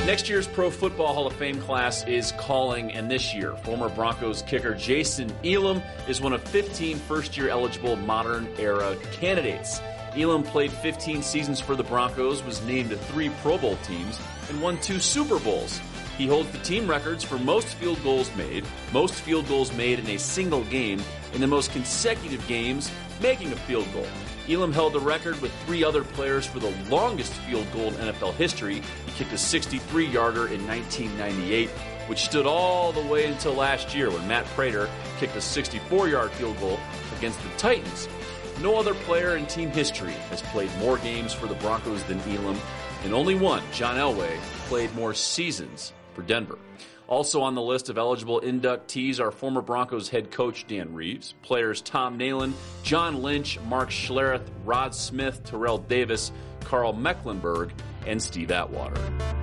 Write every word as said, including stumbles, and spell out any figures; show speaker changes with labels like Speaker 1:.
Speaker 1: Next year's Pro Football Hall of Fame class is calling, and this year, former Broncos kicker Jason Elam is one of fifteen first-year eligible modern-era candidates. Elam played fifteen seasons for the Broncos, was named to three Pro Bowl teams, and won two Super Bowls. He holds the team records for most field goals made, most field goals made in a single game, and the most consecutive games making a field goal. Elam held the record with three other players for the longest field goal in N F L history. He kicked a sixty-three-yarder in nineteen ninety-eight, which stood all the way until last year when Matt Prater kicked a sixty-four-yard field goal against the Titans. No other player in team history has played more games for the Broncos than Elam, and only one, John Elway, played more seasons for Denver. Also on the list of eligible inductees are former Broncos head coach Dan Reeves, players Tom Nalen, John Lynch, Mark Schlereth, Rod Smith, Terrell Davis, Carl Mecklenburg, and Steve Atwater.